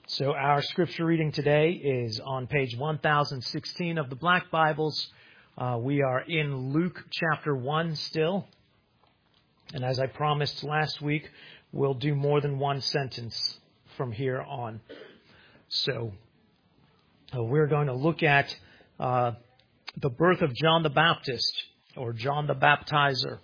So our scripture reading today is on page 1016 of the Black Bibles. We are in Luke chapter 1 still. And as I promised last week, we'll do more than one sentence from here on. So we're going to look at the birth of John the Baptist, or John the Baptizer.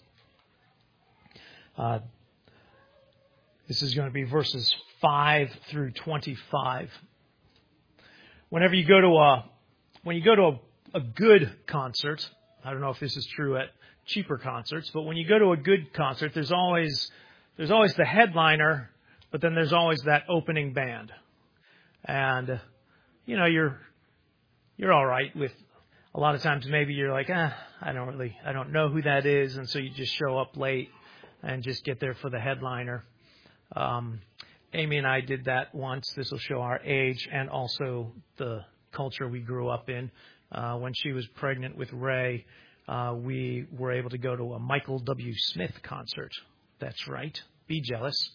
This is going to be verses 5 through 25. Whenever you go to a good concert, I don't know if this is true at cheaper concerts, but when you go to a good concert, there's always the headliner, but then there's always that opening band. And you're all right with a lot of times maybe you're like, I don't know who that is, and so you just show up late and just get there for the headliner. Amy and I did that once. This will show our age and also the culture we grew up in. When she was pregnant with Ray, we were able to go to a Michael W. Smith concert. That's right. Be jealous.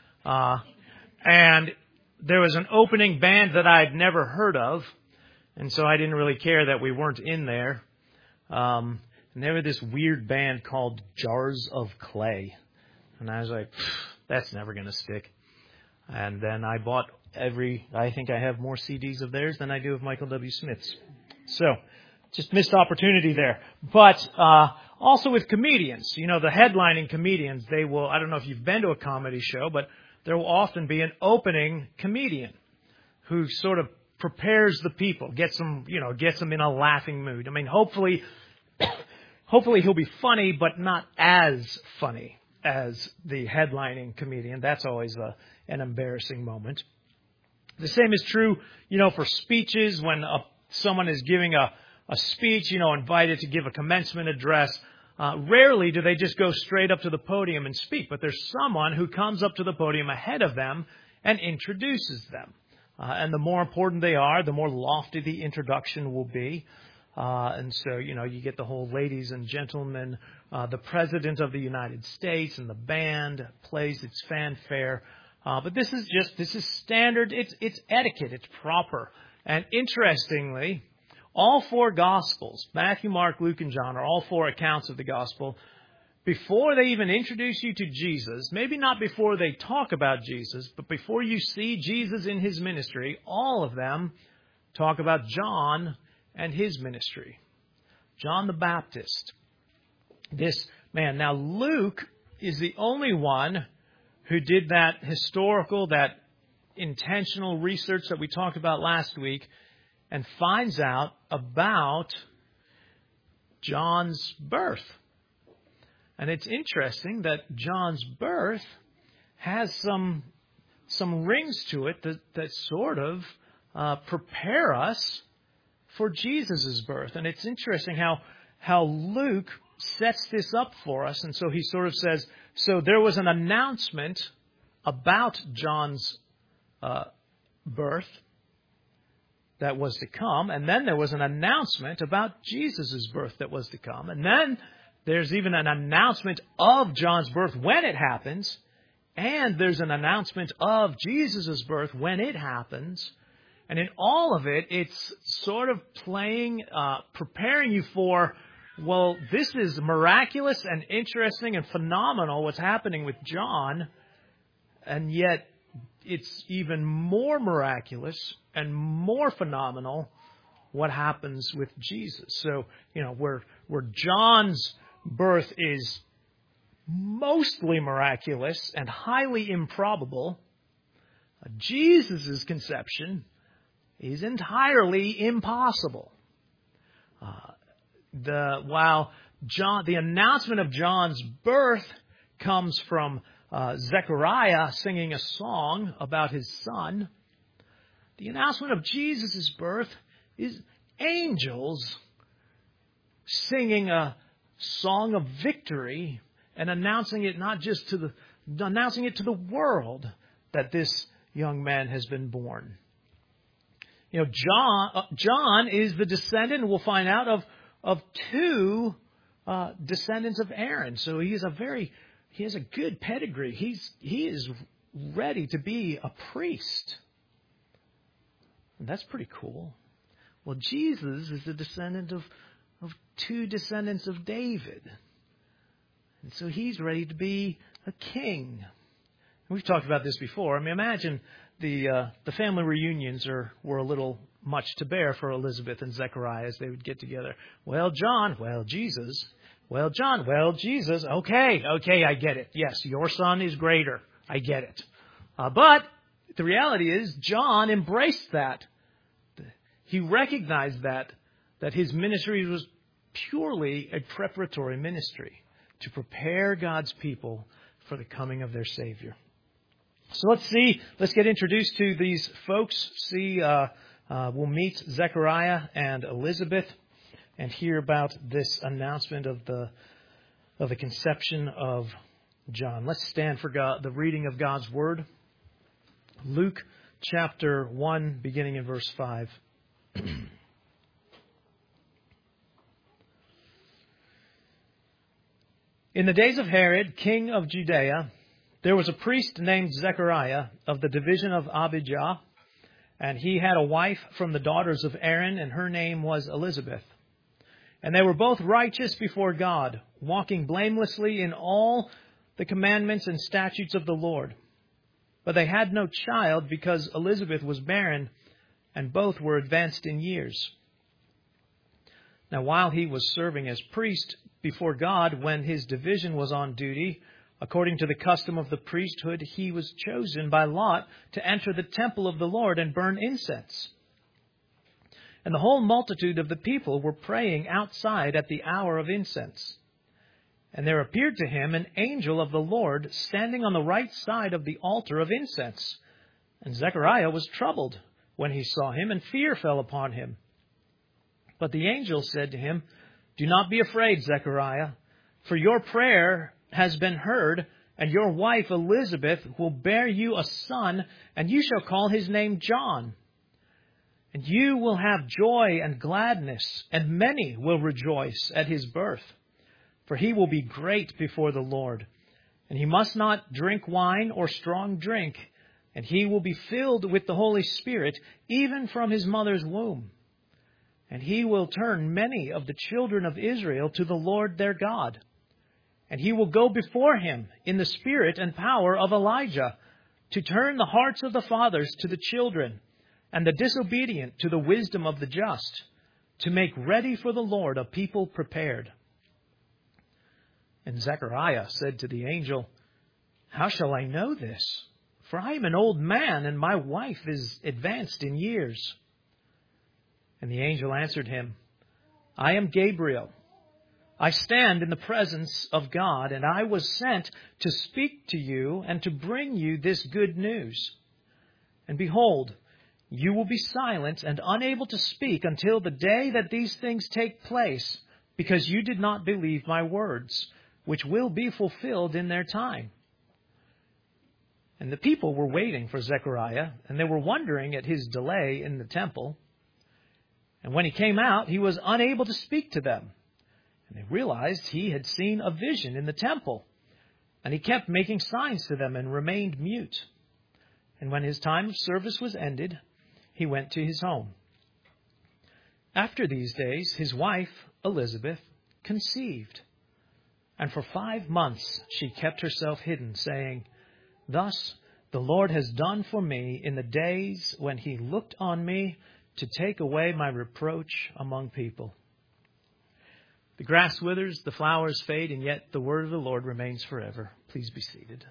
And there was an opening band that I'd never heard of, and so I didn't really care that we weren't in there. And they were this weird band called Jars of Clay. And I was like, that's never going to stick. And then I bought I think I have more CDs of theirs than I do of Michael W. Smith's. So, just missed opportunity there. But also with comedians, the headlining comedians, they will, I don't know if you've been to a comedy show, but there will often be an opening comedian who sort of prepares the people, gets them in a laughing mood. I mean, hopefully he'll be funny, but not as funny as the headlining comedian. That's always an embarrassing moment. The same is true, for speeches when someone is giving a speech, invited to give a commencement address. Rarely do they just go straight up to the podium and speak, but there's someone who comes up to the podium ahead of them and introduces them. And the more important they are, the more lofty the introduction will be. And so, you get the whole ladies and gentlemen, the President of the United States, and the band plays its fanfare. But this is standard. It's etiquette. It's proper. And interestingly, all four Gospels, Matthew, Mark, Luke, and John, are all four accounts of the Gospel. Before they even introduce you to Jesus, maybe not before they talk about Jesus, but before you see Jesus in his ministry, all of them talk about John and his ministry. John the Baptist. This man. Now, Luke is the only one who did that historical, that intentional research that we talked about last week and finds out about John's birth. And it's interesting that John's birth has some rings to it that sort of prepare us for Jesus' birth. And it's interesting how Luke sets this up for us. And so he sort of says, so there was an announcement about John's birth that was to come. And then there was an announcement about Jesus' birth that was to come. And then there's even an announcement of John's birth when it happens. And there's an announcement of Jesus' birth when it happens. And in all of it, it's sort of preparing you for, well, this is miraculous and interesting and phenomenal what's happening with John. And yet it's even more miraculous and more phenomenal what happens with Jesus. So, where John's birth is mostly miraculous and highly improbable, Jesus' conception is entirely impossible. While the announcement of John's birth comes from Zechariah singing a song about his son, the announcement of Jesus' birth is angels singing a song of victory and announcing it announcing it to the world that this young man has been born. John is the descendant, we'll find out, of two descendants of Aaron. So he has a good pedigree. He is ready to be a priest. And that's pretty cool. Well, Jesus is the descendant of two descendants of David. And so he's ready to be a king. We've talked about this before. I mean, imagine the family reunions were a little much to bear for Elizabeth and Zechariah as they would get together. Well, John, well, Jesus. Well, John, well, Jesus. Okay, I get it. Yes, your son is greater. I get it. But the reality is John embraced that. He recognized that his ministry was purely a preparatory ministry to prepare God's people for the coming of their Savior. So let's get introduced to these folks. We'll meet Zechariah and Elizabeth and hear about this announcement of the conception of John. Let's stand for the reading of God's Word. Luke chapter 1, beginning in verse 5. In the days of Herod, king of Judea, there was a priest named Zechariah of the division of Abijah, and he had a wife from the daughters of Aaron, and her name was Elizabeth. And they were both righteous before God, walking blamelessly in all the commandments and statutes of the Lord. But they had no child because Elizabeth was barren, and both were advanced in years. Now, while he was serving as priest before God, when his division was on duty, according to the custom of the priesthood, he was chosen by lot to enter the temple of the Lord and burn incense. And the whole multitude of the people were praying outside at the hour of incense. And there appeared to him an angel of the Lord standing on the right side of the altar of incense. And Zechariah was troubled when he saw him, and fear fell upon him. But the angel said to him, "Do not be afraid, Zechariah, for your prayer has been heard, and your wife Elizabeth will bear you a son, and you shall call his name John. And you will have joy and gladness, and many will rejoice at his birth. For he will be great before the Lord, and he must not drink wine or strong drink, and he will be filled with the Holy Spirit, even from his mother's womb. And he will turn many of the children of Israel to the Lord their God. And he will go before him in the spirit and power of Elijah, to turn the hearts of the fathers to the children, and the disobedient to the wisdom of the just, to make ready for the Lord a people prepared." And Zechariah said to the angel, "How shall I know this? For I am an old man, and my wife is advanced in years." And the angel answered him, "I am Gabriel. I stand in the presence of God, and I was sent to speak to you and to bring you this good news. And behold, you will be silent and unable to speak until the day that these things take place, because you did not believe my words, which will be fulfilled in their time." And the people were waiting for Zechariah, and they were wondering at his delay in the temple. And when he came out, he was unable to speak to them. And they realized he had seen a vision in the temple. And he kept making signs to them and remained mute. And when his time of service was ended, he went to his home. After these days, his wife, Elizabeth, conceived. And for 5 months she kept herself hidden, saying, "Thus the Lord has done for me in the days when he looked on me to take away my reproach among people." The grass withers, the flowers fade, and yet the word of the Lord remains forever. Please be seated.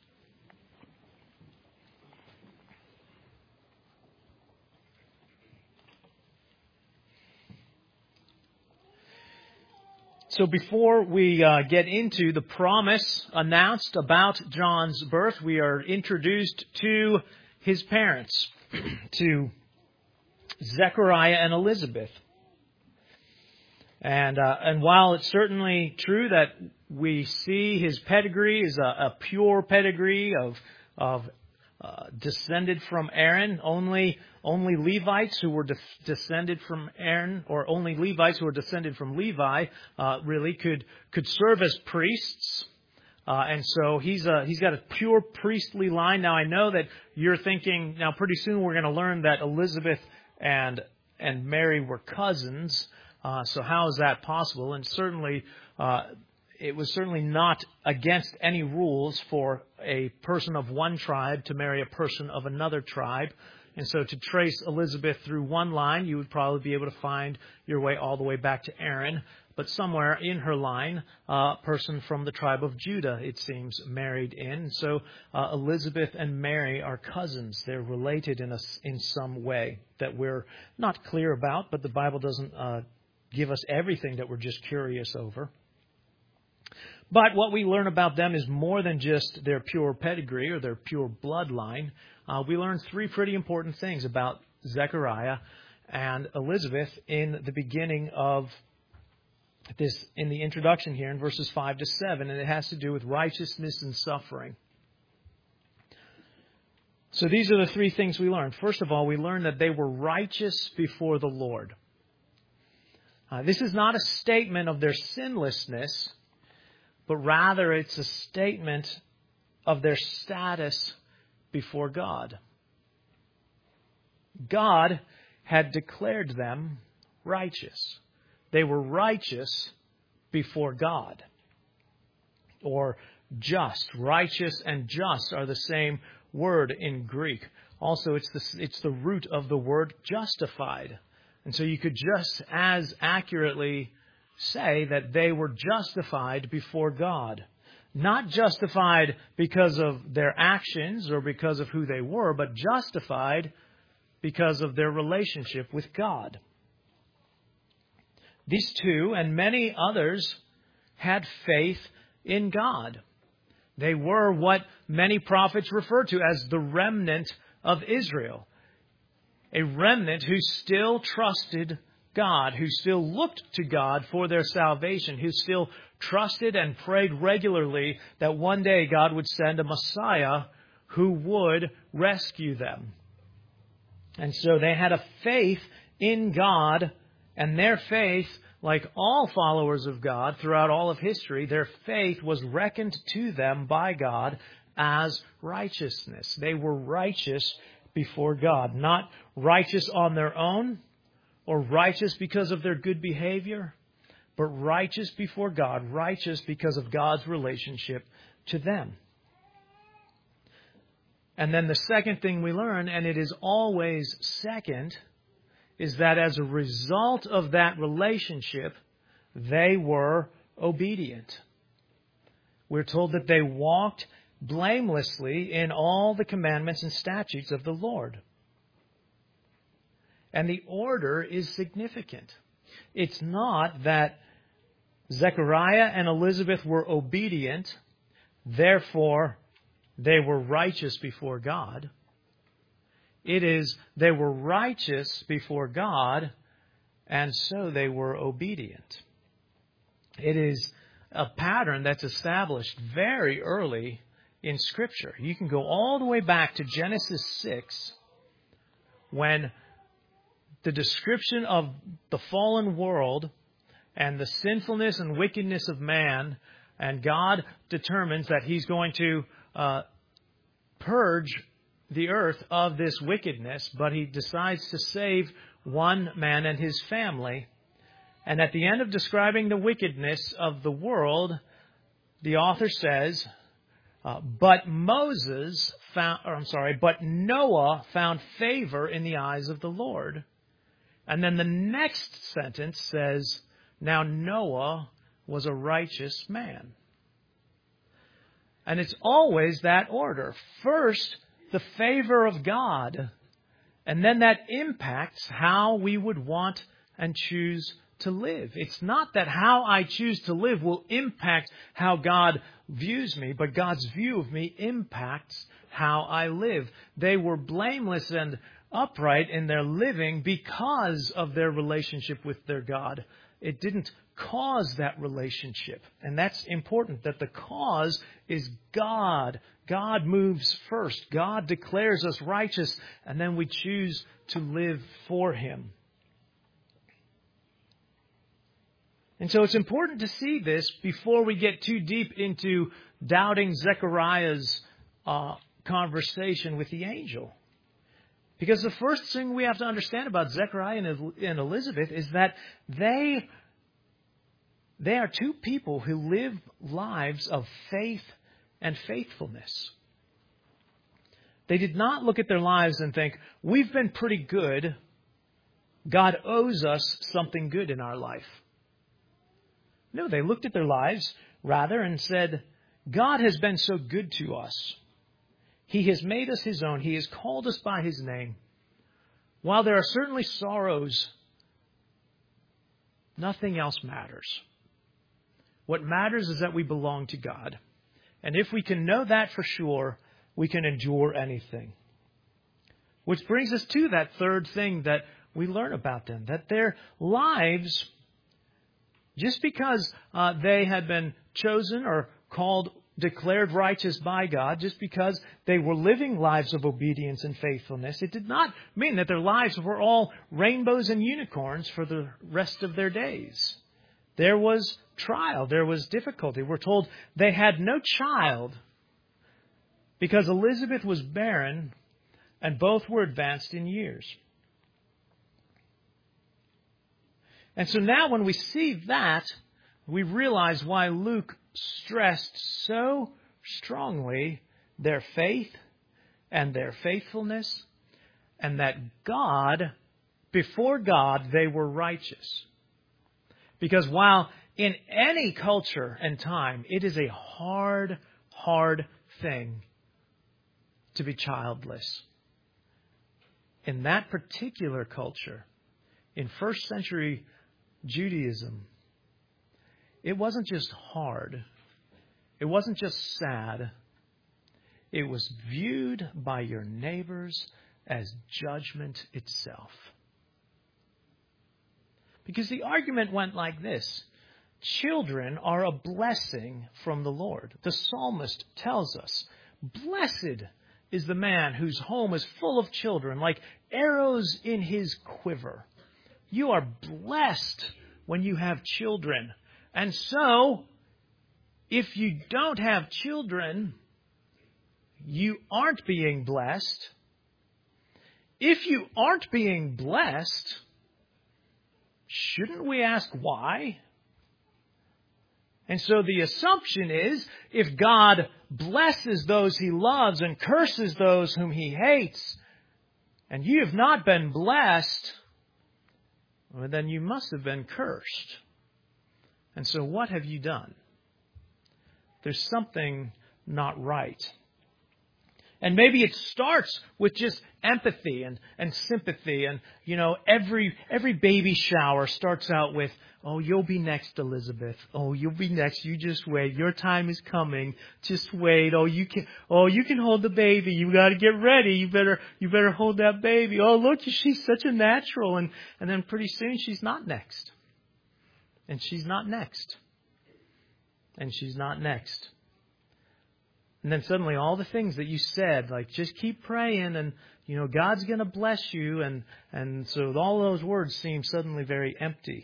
So before we get into the promise announced about John's birth, we are introduced to his parents, to Zechariah and Elizabeth. And while it's certainly true that we see his pedigree is a pure pedigree of descended from Aaron, only Levites who were descended from Aaron, or only Levites who were descended from Levi, really could serve as priests. And so he's got a pure priestly line. Now I know that you're thinking, now pretty soon we're going to learn that Elizabeth and Mary were cousins. So how is that possible? And certainly, it was certainly not against any rules for a person of one tribe to marry a person of another tribe. And so to trace Elizabeth through one line, you would probably be able to find your way all the way back to Aaron. But somewhere in her line, a person from the tribe of Judah, it seems, married in. So Elizabeth and Mary are cousins. They're related in some way that we're not clear about, but the Bible doesn't give us everything that we're just curious over. But what we learn about them is more than just their pure pedigree or their pure bloodline. We learn three pretty important things about Zechariah and Elizabeth in the beginning of this, in the introduction here in verses 5 to 7, and it has to do with righteousness and suffering. So these are the three things we learn. First of all, we learn that they were righteous before the Lord. This is not a statement of their sinlessness, but rather it's a statement of their status before God. God had declared them righteous. They were righteous before God. Or just. Righteous and just are the same word in Greek. Also, it's the root of the word justified. And so you could just as accurately say that they were justified before God. Not justified because of their actions or because of who they were, but justified because of their relationship with God. These two and many others had faith in God. They were what many prophets refer to as the remnant of Israel. A remnant who still trusted God, who still looked to God for their salvation, who still trusted and prayed regularly that one day God would send a Messiah who would rescue them. And so they had a faith in God, and their faith, like all followers of God throughout all of history, their faith was reckoned to them by God as righteousness. They were righteous before God, not righteous on their own, or righteous because of their good behavior, but righteous before God, righteous because of God's relationship to them. And then the second thing we learn, and it is always second, is that as a result of that relationship, they were obedient. We're told that they walked blamelessly in all the commandments and statutes of the Lord. And the order is significant. It's not that Zechariah and Elizabeth were obedient, therefore they were righteous before God. It is they were righteous before God, and so they were obedient. It is a pattern that's established very early in Scripture. You can go all the way back to Genesis 6, when the description of the fallen world and the sinfulness and wickedness of man, and God determines that He's going to purge the earth of this wickedness, but He decides to save one man and his family. And at the end of describing the wickedness of the world, the author says, but Noah found favor in the eyes of the Lord. And then the next sentence says, now Noah was a righteous man. And it's always that order. First, the favor of God. And then that impacts how we would want and choose to live. It's not that how I choose to live will impact how God views me, but God's view of me impacts how I live. They were blameless and upright in their living because of their relationship with their God. It didn't cause that relationship. And that's important, that the cause is God. God moves first. God declares us righteous, and then we choose to live for Him. And so it's important to see this before we get too deep into doubting Zechariah's conversation with the angel. Because the first thing we have to understand about Zechariah and Elizabeth is that they are two people who live lives of faith and faithfulness. They did not look at their lives and think, we've been pretty good. God owes us something good in our life. No, they looked at their lives rather and said, God has been so good to us. He has made us His own. He has called us by His name. While there are certainly sorrows, nothing else matters. What matters is that we belong to God. And if we can know that for sure, we can endure anything. Which brings us to that third thing that we learn about them, that their lives, just because they had been chosen or called, declared righteous by God, just because they were living lives of obedience and faithfulness, it did not mean that their lives were all rainbows and unicorns for the rest of their days. There was trial, there was difficulty. We're told they had no child because Elizabeth was barren and both were advanced in years. And so now when we see that, we realize why Luke stressed so strongly their faith and their faithfulness, and that God, before God, they were righteous. Because while in any culture and time, it is a hard thing to be childless. In that particular culture, in first century Judaism, it wasn't just hard. It wasn't just sad. It was viewed by your neighbors as judgment itself. Because the argument went like this. Children are a blessing from the Lord. The psalmist tells us, blessed is the man whose home is full of children, like arrows in his quiver. You are blessed when you have children. And so, if you don't have children, you aren't being blessed. If you aren't being blessed, shouldn't we ask why? And so the assumption is, if God blesses those He loves and curses those whom He hates, and you have not been blessed, well, then you must have been cursed. And so what have you done? There's something not right. And maybe it starts with just empathy and sympathy. And, every baby shower starts out with, oh, you'll be next, Elizabeth. Oh, you'll be next. You just wait. Your time is coming. Just wait. Oh, you can hold the baby. You got to get ready. You better hold that baby. Oh, look, she's such a natural. And then pretty soon she's not next. And she's not next. And she's not next. And then suddenly all the things that you said, like just keep praying and, God's going to bless you. And so all those words seem suddenly very empty.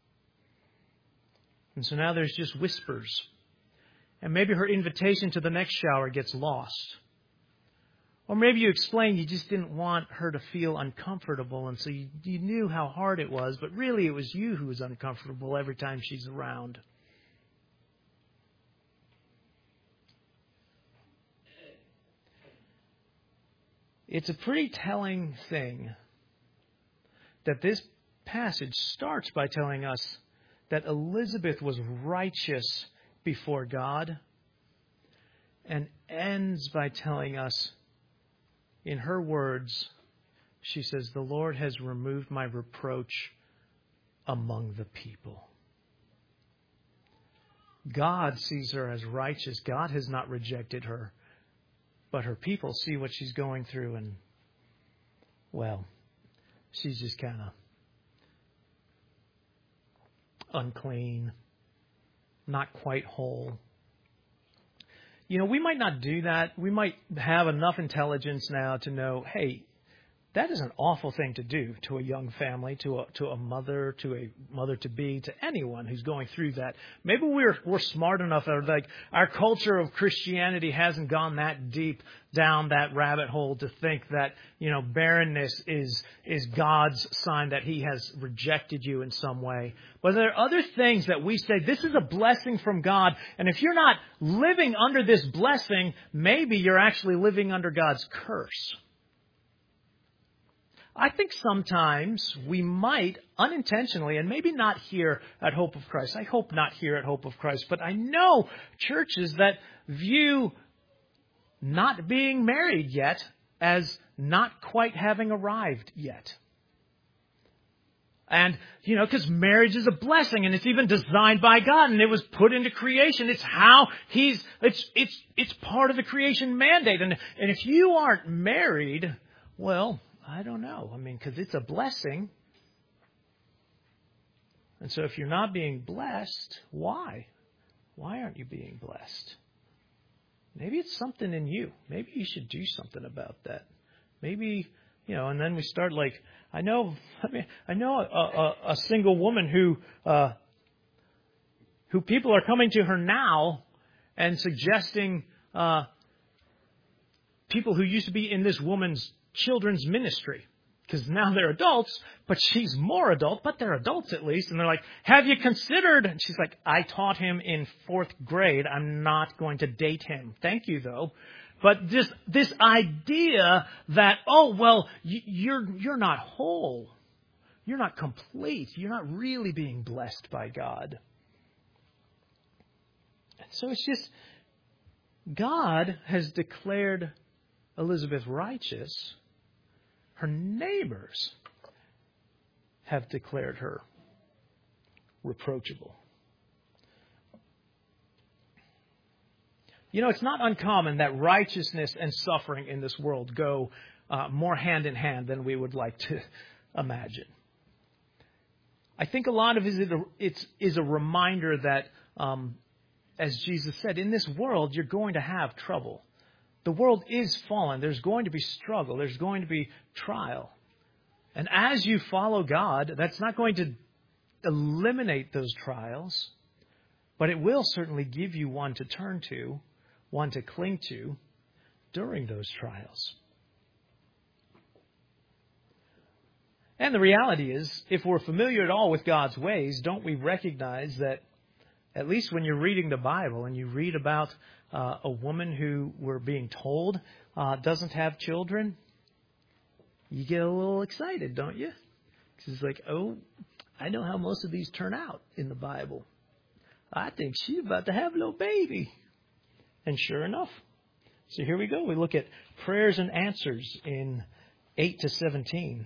And so now there's just whispers. And maybe her invitation to the next shower gets lost. Or maybe you explained you just didn't want her to feel uncomfortable. And so you knew how hard it was. But really it was you who was uncomfortable every time she's around. It's a pretty telling thing that this passage starts by telling us that Elizabeth was righteous before God and ends by telling us, in her words, she says, the Lord has removed my reproach among the people. God sees her as righteous. God has not rejected her. But her people see what she's going through and, well, she's just kind of unclean, not quite whole. We might not do that. We might have enough intelligence now to know, hey, That is an awful thing to do to a young family, to a mother to be, to anyone who's going through that. Maybe we're smart enough, or like our culture of Christianity hasn't gone that deep down that rabbit hole to think that, barrenness is God's sign that He has rejected you in some way. But there are other things that we say, this is a blessing from God, and if you're not living under this blessing, maybe you're actually living under God's curse. I think sometimes we might unintentionally, and maybe not here at Hope of Christ. I hope not here at Hope of Christ. But I know churches that view not being married yet as not quite having arrived yet. And, because marriage is a blessing, and it's even designed by God, and it was put into creation. It's how it's part of the creation mandate. And if you aren't married, well, I don't know. Because it's a blessing. And so if you're not being blessed, why? Why aren't you being blessed? Maybe it's something in you. Maybe you should do something about that. Maybe, and then we start I know a single woman who people are coming to her now and suggesting people who used to be in this woman's children's ministry, because now they're adults, but she's more adult, but they're adults at least. And they're like, have you considered? And she's like, I taught him in 4th grade. I'm not going to date him. Thank you, though. But just this idea that, you're not whole. You're not complete. You're not really being blessed by God. So it's just, God has declared Elizabeth righteous. Her neighbors have declared her reproachable. It's not uncommon that righteousness and suffering in this world go more hand in hand than we would like to imagine. I think a lot of it is a reminder that, as Jesus said, in this world you're going to have trouble. The world is fallen. There's going to be struggle. There's going to be trial. And as you follow God, that's not going to eliminate those trials, but it will certainly give you one to turn to, one to cling to during those trials. And the reality is, if we're familiar at all with God's ways, don't we recognize that at least when you're reading the Bible and you read about a woman who we're being told doesn't have children, you get a little excited, don't you? Because it's like, I know how most of these turn out in the Bible. I think she's about to have a little baby. And sure enough. So here we go. We look at prayers and answers in 8 to 17.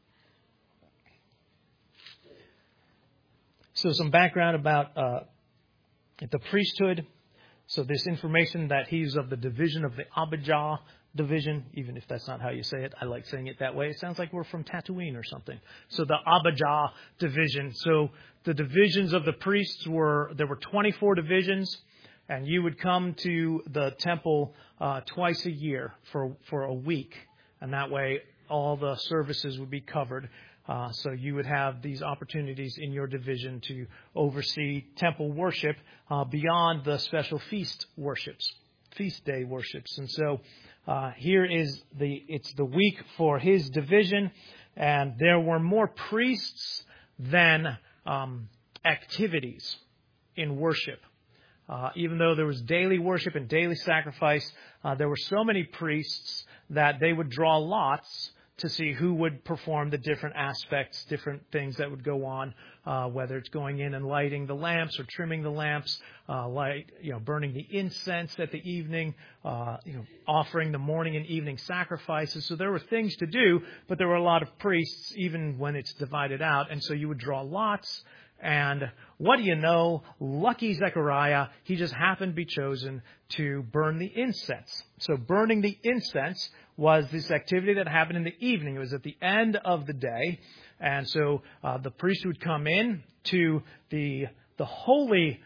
So some background about the priesthood. So this information that he's of the division of the Abijah division, even if that's not how you say it, I like saying it that way. It sounds like we're from Tatooine or something. So the Abijah division. So the divisions of the priests there were 24 divisions, and you would come to the temple twice a year for a week, and that way all the services would be covered. So you would have these opportunities in your division to oversee temple worship beyond the special feast day worships. And so here is it's the week for his division, and there were more priests than activities in worship. Even though there was daily worship and daily sacrifice, there were so many priests that they would draw lots to see who would perform the different aspects, different things that would go on, whether it's going in and lighting the lamps or trimming the lamps, burning the incense at the evening, offering the morning and evening sacrifices. So there were things to do, but there were a lot of priests, even when it's divided out. And so you would draw lots. And what do you know? Lucky Zechariah, he just happened to be chosen to burn the incense. So burning the incense was this activity that happened in the evening. It was at the end of the day. And so the priest would come in to the holy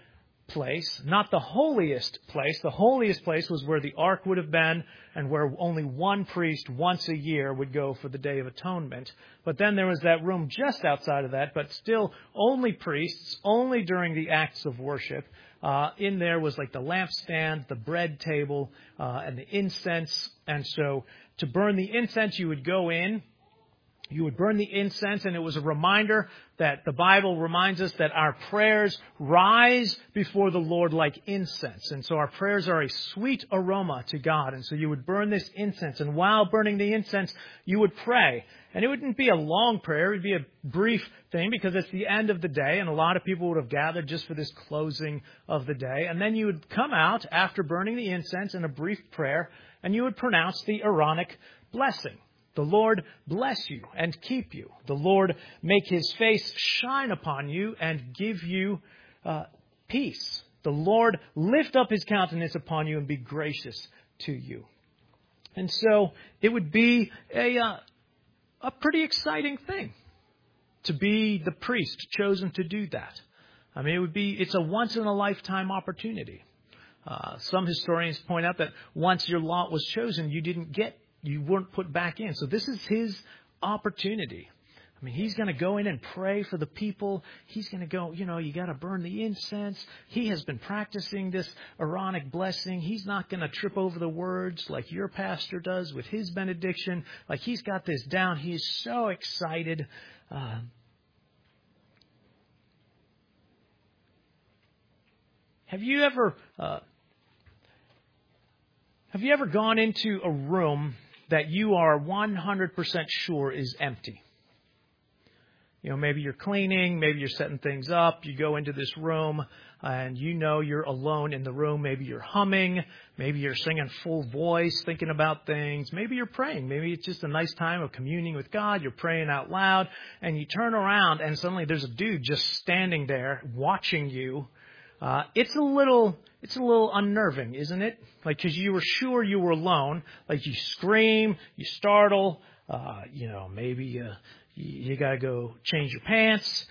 place, not the holiest place. The holiest place was where the ark would have been and where only one priest once a year would go for the Day of Atonement. But then there was that room just outside of that, but still only priests, only during the acts of worship. In there was like the lampstand, the bread table, and the incense. And so to burn the incense, you would go in. You would burn the incense, and it was a reminder that the Bible reminds us that our prayers rise before the Lord like incense. And so our prayers are a sweet aroma to God. And so you would burn this incense, and while burning the incense, you would pray. And it wouldn't be a long prayer. It would be a brief thing because it's the end of the day, and a lot of people would have gathered just for this closing of the day. And then you would come out after burning the incense in a brief prayer, and you would pronounce the Aaronic blessing. The Lord bless you and keep you. The Lord make his face shine upon you and give you peace. The Lord lift up his countenance upon you and be gracious to you. And so it would be a pretty exciting thing to be the priest chosen to do that. I mean, it's a once in a lifetime opportunity. Some historians point out that once your lot was chosen, you weren't put back in. So this is his opportunity. I mean, he's going to go in and pray for the people. He's going to go, you got to burn the incense. He has been practicing this Aaronic blessing. He's not going to trip over the words like your pastor does with his benediction. Like he's got this down. He's so excited. Have you ever gone into a room that you are 100% sure is empty? Maybe you're cleaning, maybe you're setting things up. You go into this room and you're alone in the room. Maybe you're humming. Maybe you're singing full voice, thinking about things. Maybe you're praying. Maybe it's just a nice time of communing with God. You're praying out loud and you turn around and suddenly there's a dude just standing there watching you. It's a little unnerving, isn't it? Like, because you were sure you were alone. Like, you scream, you startle, maybe you got to go change your pants.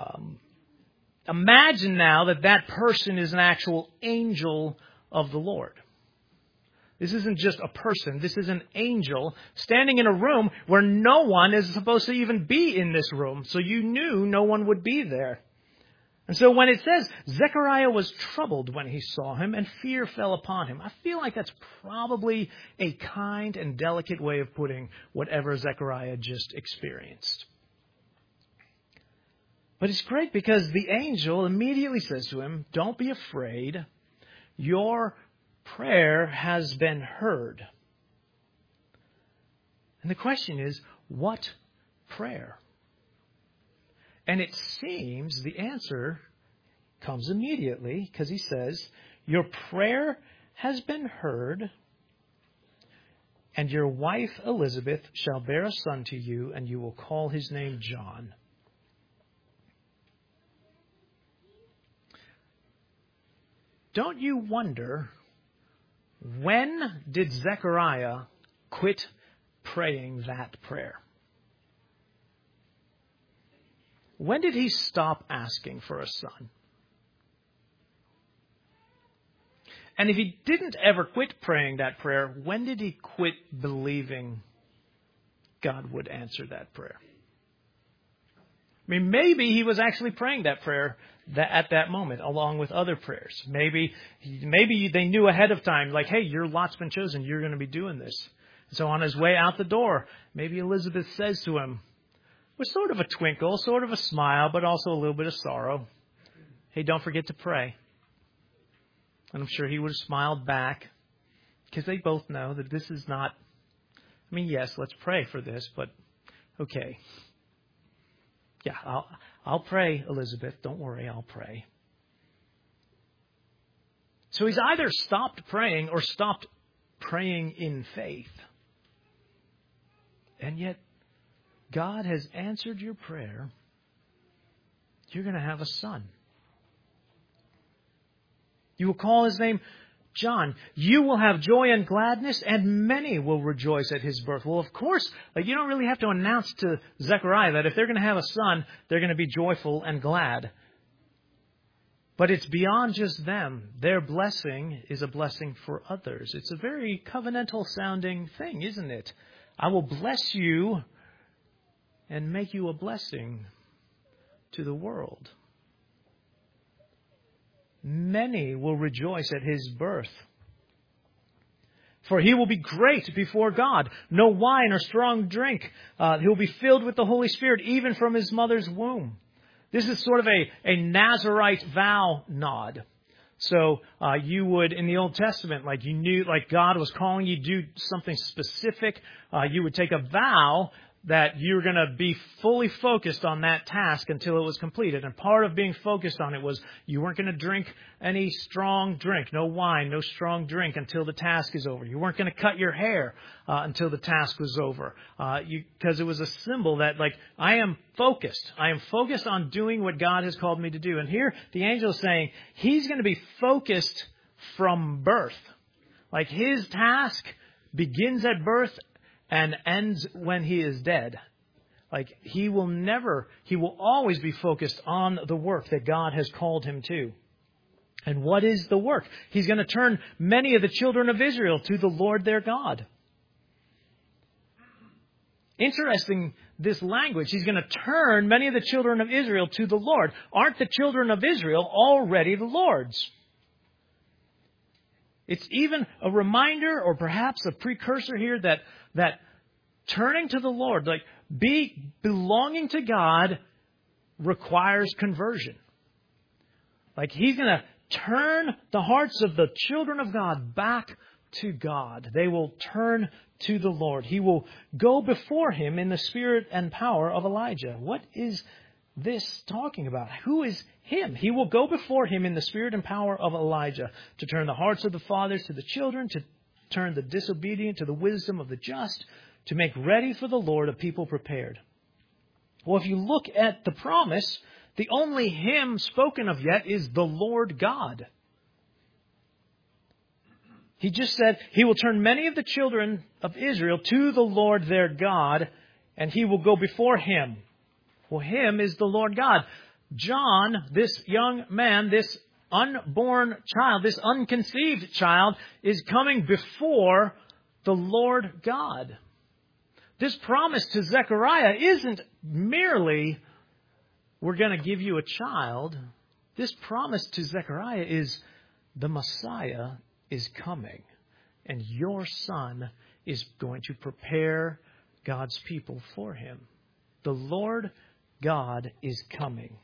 Imagine now that person is an actual angel of the Lord. This isn't just a person. This is an angel standing in a room where no one is supposed to even be in this room. So you knew no one would be there. And so when it says Zechariah was troubled when he saw him and fear fell upon him, I feel like that's probably a kind and delicate way of putting whatever Zechariah just experienced. But it's great because the angel immediately says to him, don't be afraid. Your prayer has been heard. And the question is, what prayer? And it seems the answer comes immediately because he says, your prayer has been heard, and your wife Elizabeth shall bear a son to you, and you will call his name John. Don't you wonder, when did Zechariah quit praying that prayer? When did he stop asking for a son? And if he didn't ever quit praying that prayer, when did he quit believing God would answer that prayer? I mean, maybe he was actually praying that prayer at that moment, along with other prayers. Maybe they knew ahead of time, like, hey, your lot's been chosen. You're going to be doing this. So on his way out the door, maybe Elizabeth says to him, with sort of a twinkle, sort of a smile, but also a little bit of sorrow, hey, don't forget to pray. And I'm sure he would have smiled back, because they both know that this is not, yes, let's pray for this, but okay. Yeah, I'll pray, Elizabeth. Don't worry, I'll pray. So he's either stopped praying or stopped praying in faith. And yet, God has answered your prayer. You're going to have a son. You will call his name John. You will have joy and gladness, and many will rejoice at his birth. Well, of course, you don't really have to announce to Zechariah that if they're going to have a son, they're going to be joyful and glad. But it's beyond just them. Their blessing is a blessing for others. It's a very covenantal sounding thing, isn't it? I will bless you and make you a blessing to the world. Many will rejoice at his birth. For he will be great before God. No wine or strong drink. He will be filled with the Holy Spirit even from his mother's womb. This is sort of a Nazirite vow nod. So you would, in the Old Testament, like you knew, like God was calling you to do something specific, you would take a vow that you're going to be fully focused on that task until it was completed. And part of being focused on it was you weren't going to drink any strong drink, no wine, no strong drink until the task is over. You weren't going to cut your hair until the task was over. Because it was a symbol that, like, I am focused. I am focused on doing what God has called me to do. And here the angel is saying he's going to be focused from birth. Like his task begins at birth and ends when he is dead. Like he will always be focused on the work that God has called him to. And what is the work? He's going to turn many of the children of Israel to the Lord their God. Interesting, this language. He's going to turn many of the children of Israel to the Lord. Aren't the children of Israel already the Lord's? It's even a reminder or perhaps a precursor here that turning to the Lord, like belonging to God, requires conversion. Like he's going to turn the hearts of the children of God back to God. They will turn to the Lord. He will go before him in the spirit and power of Elijah. What is this talking about? Who is him? He will go before him in the spirit and power of Elijah to turn the hearts of the fathers to the children, to turn the disobedient to the wisdom of the just, to make ready for the Lord a people prepared. Well, if you look at the promise, the only him spoken of yet is the Lord God. He just said he will turn many of the children of Israel to the Lord their God, and he will go before him. Well, him is the Lord God. John, this young man, this unborn child, this unconceived child, is coming before the Lord God. This promise to Zechariah isn't merely, we're going to give you a child. This promise to Zechariah is the Messiah is coming, and your son is going to prepare God's people for him. The Lord God is coming.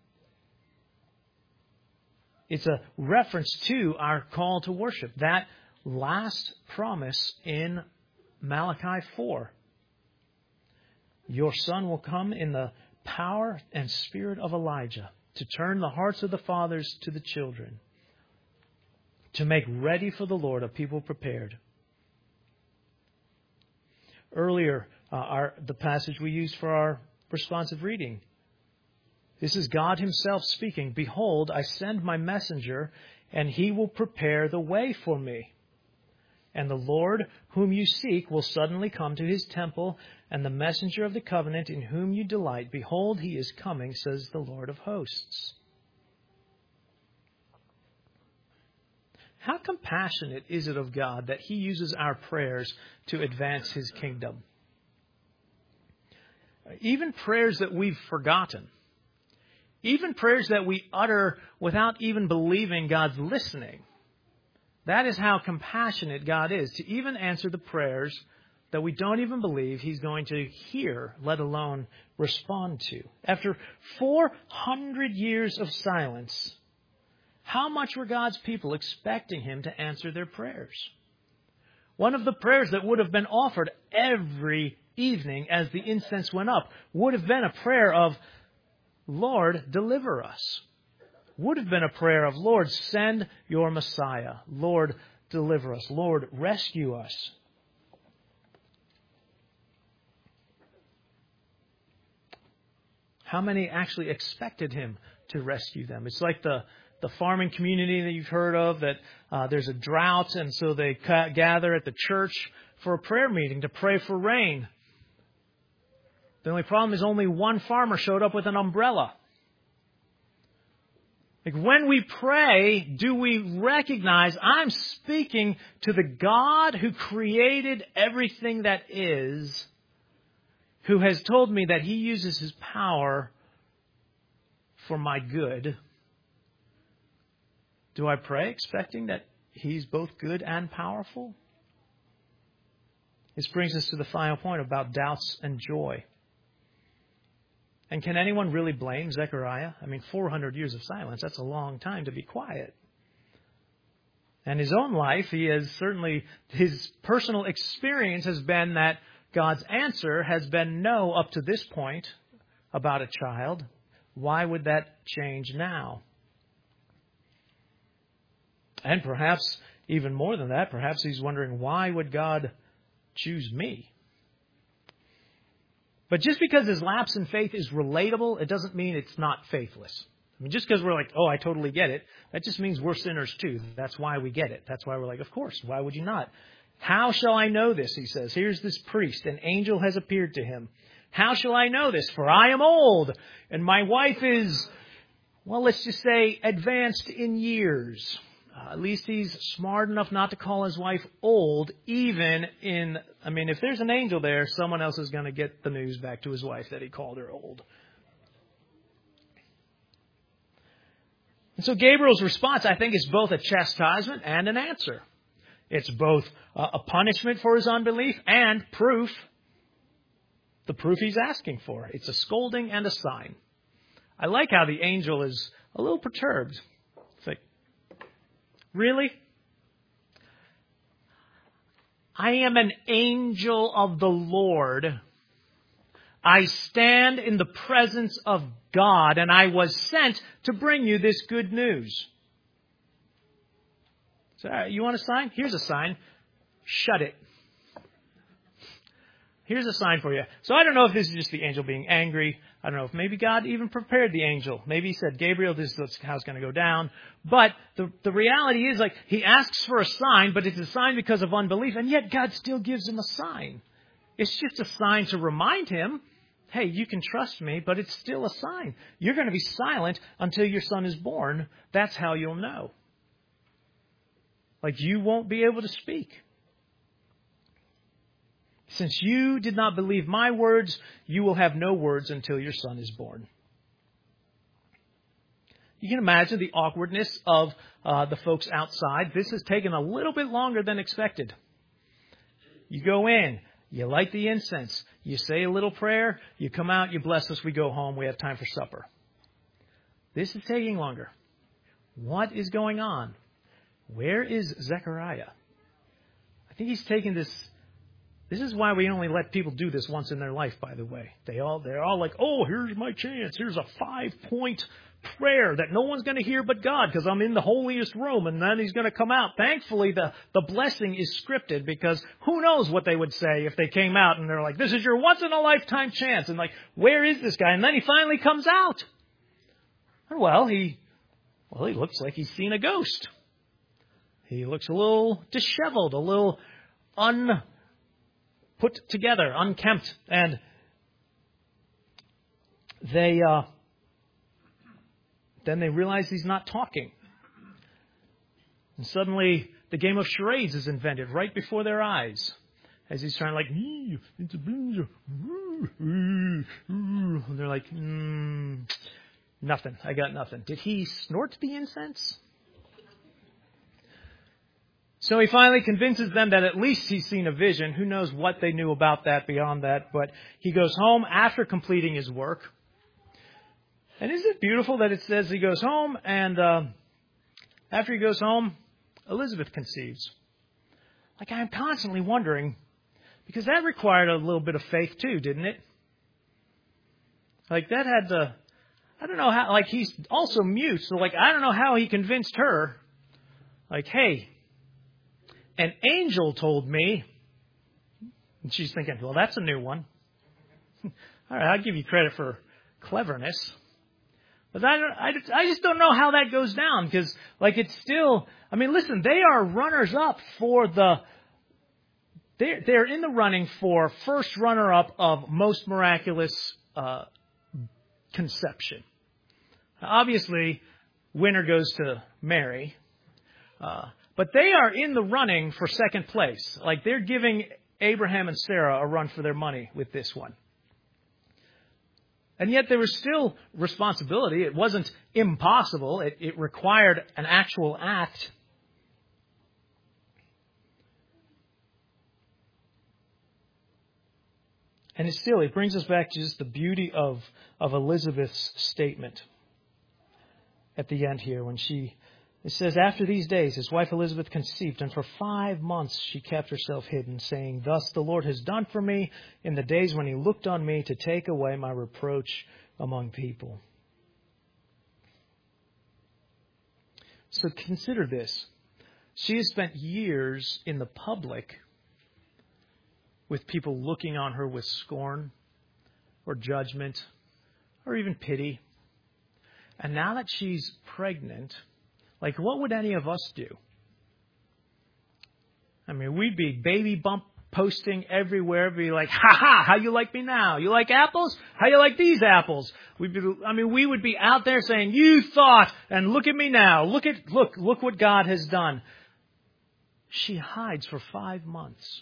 It's a reference to our call to worship. That last promise in Malachi 4. Your son will come in the power and spirit of Elijah to turn the hearts of the fathers to the children, to make ready for the Lord a people prepared. Earlier, the passage we used for our responsive reading. This is God himself speaking. Behold, I send my messenger, and he will prepare the way for me. And the Lord whom you seek will suddenly come to his temple, and the messenger of the covenant in whom you delight, behold, he is coming, says the Lord of hosts. How compassionate is it of God that he uses our prayers to advance his kingdom? Even prayers that we've forgotten. Even prayers that we utter without even believing God's listening. That is how compassionate God is, to even answer the prayers that we don't even believe he's going to hear, let alone respond to. After 400 years of silence, how much were God's people expecting him to answer their prayers? One of the prayers that would have been offered every evening as the incense went up would have been a prayer of, Lord, deliver us. Would have been a prayer of, Lord, send your Messiah. Lord, deliver us. Lord, rescue us. How many actually expected him to rescue them? It's like the farming community that you've heard of, that there's a drought, and so they gather at the church for a prayer meeting to pray for rain. The only problem is only one farmer showed up with an umbrella. Like when we pray, do we recognize I'm speaking to the God who created everything that is, who has told me that He uses His power for my good? Do I pray expecting that He's both good and powerful? This brings us to the final point about doubts and joy. And can anyone really blame Zechariah? I mean, 400 years of silence, that's a long time to be quiet. And his own life, he has certainly, his personal experience has been that God's answer has been no up to this point about a child. Why would that change now? And perhaps even more than that, perhaps he's wondering, why would God choose me? But just because his lapse in faith is relatable, it doesn't mean it's not faithless. I mean, just because we're like, oh, I totally get it, that just means we're sinners too. That's why we get it. That's why we're like, of course, why would you not? How shall I know this, he says. Here's this priest. An angel has appeared to him. How shall I know this? For I am old, and my wife is, well, let's just say advanced in years. At least he's smart enough not to call his wife old, if there's an angel there, someone else is going to get the news back to his wife that he called her old. And so Gabriel's response, I think, is both a chastisement and an answer. It's both a punishment for his unbelief and proof, the proof he's asking for. It's a scolding and a sign. I like how the angel is a little perturbed. It's like, really? I am an angel of the Lord. I stand in the presence of God, and I was sent to bring you this good news. So, you want a sign? Here's a sign. Shut it. Here's a sign for you. So I don't know if this is just the angel being angry. I don't know if maybe God even prepared the angel. Maybe he said, Gabriel, this is how it's going to go down. But the reality is, like, he asks for a sign, but it's a sign because of unbelief. And yet God still gives him a sign. It's just a sign to remind him, hey, you can trust me, but it's still a sign. You're going to be silent until your son is born. That's how you'll know. Like, you won't be able to speak. Since you did not believe my words, you will have no words until your son is born. You can imagine the awkwardness of the folks outside. This has taken a little bit longer than expected. You go in, you light the incense, you say a little prayer, you come out, you bless us, we go home, we have time for supper. This is taking longer. What is going on? Where is Zechariah? I think he's taking this. This is why we only let people do this once in their life, by the way. They're all like, oh, here's my chance. Here's a 5-point prayer that no one's going to hear but God because I'm in the holiest room and then he's going to come out. Thankfully, the blessing is scripted because who knows what they would say if they came out and they're like, this is your once-in-a-lifetime chance. And like, where is this guy? And then he finally comes out. Well, he looks like he's seen a ghost. He looks a little disheveled, a little put together, unkempt, and then they realize he's not talking. And suddenly the game of charades is invented right before their eyes. As he's trying and they're like, nothing, I got nothing. Did he snort the incense? So he finally convinces them that at least he's seen a vision. Who knows what they knew about that beyond that. But he goes home after completing his work. And isn't it beautiful that it says he goes home and after he goes home, Elizabeth conceives. Like, I'm constantly wondering, because that required a little bit of faith too, didn't it? Like that had to, I don't know how, like he's also mute. So like, I don't know how he convinced her. Like, hey, an angel told me, and she's thinking, well, that's a new one. All right, I'll give you credit for cleverness. But I just don't know how that goes down because, like, it's still, I mean, listen, they are runners up for they're in the running for first runner up of most miraculous conception. Now, obviously, winner goes to Mary. But they are in the running for second place. Like they're giving Abraham and Sarah a run for their money with this one. And yet there was still responsibility. It wasn't impossible. It required an actual act. And it brings us back to just the beauty of Elizabeth's statement at the end here when it says, after these days, his wife Elizabeth conceived, and for 5 months she kept herself hidden, saying, thus the Lord has done for me in the days when he looked on me to take away my reproach among people. So consider this. She has spent years in the public with people looking on her with scorn or judgment or even pity. And now that she's pregnant, like, what would any of us do? I mean, we'd be baby bump posting everywhere, be like, ha ha, how you like me now? You like apples? How you like these apples? We would be out there saying, you thought, and look at me now. Look what God has done. She hides for 5 months.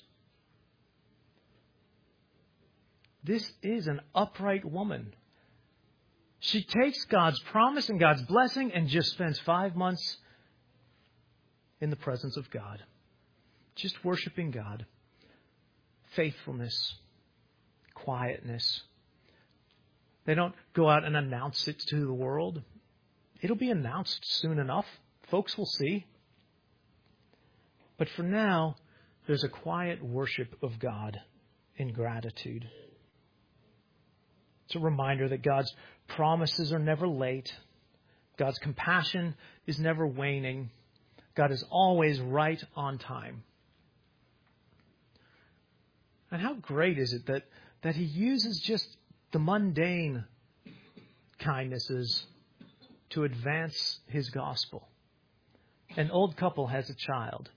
This is an upright woman. She takes God's promise and God's blessing and just spends 5 months in the presence of God. Just worshiping God. Faithfulness. Quietness. They don't go out and announce it to the world. It'll be announced soon enough. Folks will see. But for now, there's a quiet worship of God in gratitude. It's a reminder that God's promises are never late. God's compassion is never waning. God is always right on time. And how great is it that he uses just the mundane kindnesses to advance his gospel. An old couple has a child.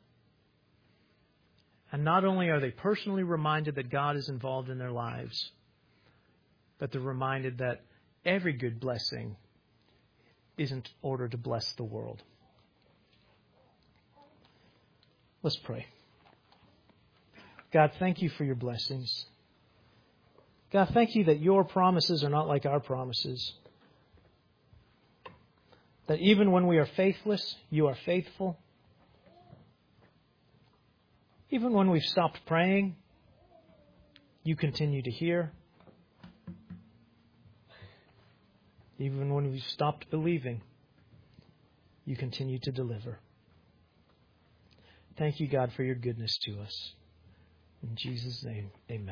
And not only are they personally reminded that God is involved in their lives, but they're reminded that every good blessing is in order to bless the world. Let's pray. God, thank you for your blessings. God, thank you that your promises are not like our promises. That even when we are faithless, you are faithful. Even when we've stopped praying, you continue to hear. Even when we've stopped believing, you continue to deliver. Thank you, God, for your goodness to us. In Jesus' name, amen.